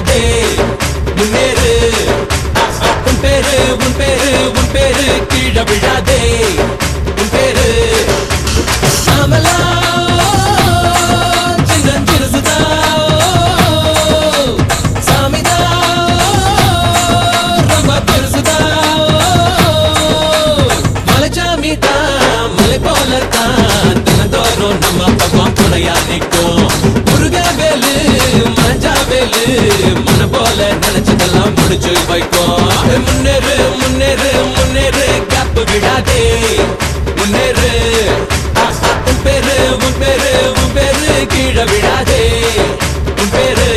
விடாதே முன்னேறு உன் பேரு உன் பேரு உன் பேரு கீழ விடாதே உன் பேரு நாமலா சின்னஞ்சிறுசுதா சாமிதா ரொம்ப பெருசுதா மலைச்சாமிதா மலை போலத்தான் தினந்தோறும் நம்ம பக்கம் துணையா நிற்கும் முருகவேலு மஞ்சாவேலு மன போல நினைச்சதெல்லாம் முடிச்சு வைக்கும் முன்னேறு முன்னேறு முன்னேறு கேப் விடாதே முன்னேறு உன் பேரு உன் பேரு உன் பேரு கீழ விடாதே உன் பேரு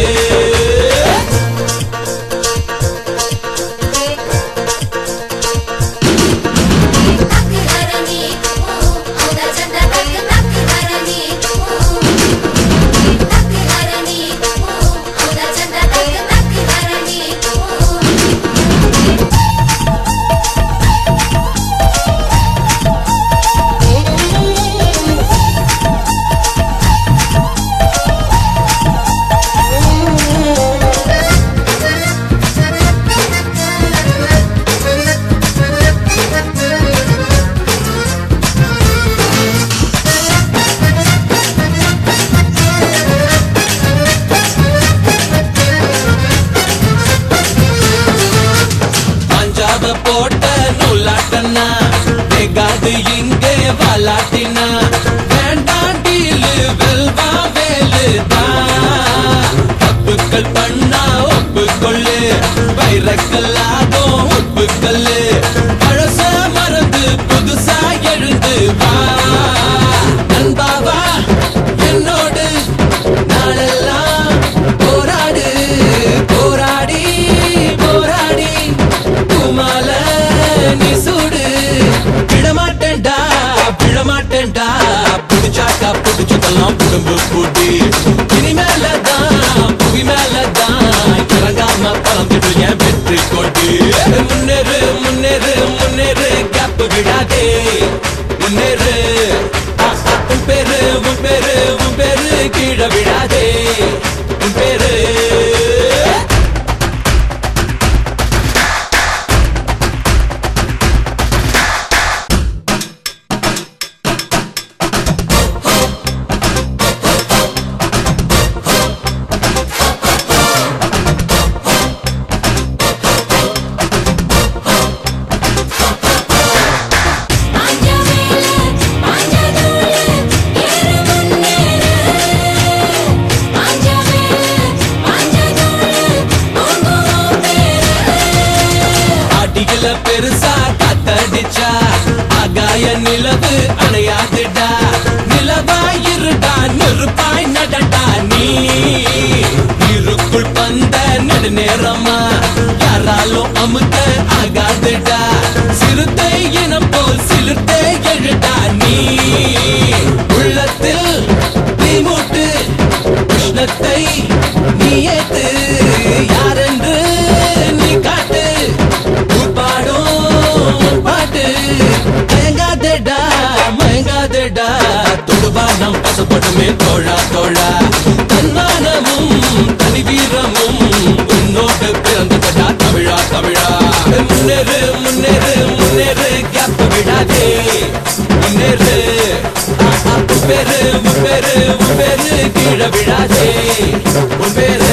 போட்ட நூலாட்டனா வெகாது இங்கே வாலாட்டினா வேண்டாம் டீலு வெல்வா வேலுதா தப்புக்கள் பண்ணா ஒப்புக்கொள்ளு வைரக்கல்லாகும் ஒப்புக்கல்லு பழச மறந்து புதுசா எழுந்து வா நண்பாவா என்னோடு நாளெல்லாம் போராடு போராடி போராடி மால நீ சூடு விடமாட்டேன்டா விடமாட்டேன்டா புடிச்சாக்கா புடிச்சதெல்லாம் புடும்பு பூட்டி இனிமேலதான் புவி மேலதான் இறங்காம பறந்துடு என் வெற்றி கொண்டு முன்னேறு முன்னேறு முன்னேறு கேப் விடாதே முன்னேறு உன் பேரு உன் பேரு உன் பேரு கீழ விடாதே உன் பேரு பெருசா காத்தடிச்சா ஆகாய நிலவு அணையாதுடா நிலவாயிருடா நெருப்பாய் நடடா நீ நீருக்குள் பந்த நெடுநேரமா யாராலும் அமுத்த ஆகாதுடா சிறுத்தை இனம் போல் சிலிர்த்தே எழுடா நீ உள்ளத்தில் நீ மூட்டு உஷ்ணத்தை நீ ஏத்து யாரென்று நீ காட்டு பாட்டு மயங்காதேடா மயங்காதேடா தொடுவா நம் பசப்பட்டுமே தோழா தோழா தன்மானமும் தனி வீரமும் உன்னோடு பிறந்ததடா தமிழா தமிழா முன்னேறு முன்னேறு முன்னேறு கேப் விடாதே முன்னேறு உன் பேரு உன் பேரு உன் பேரு கீழ விடாதே உன் பேரு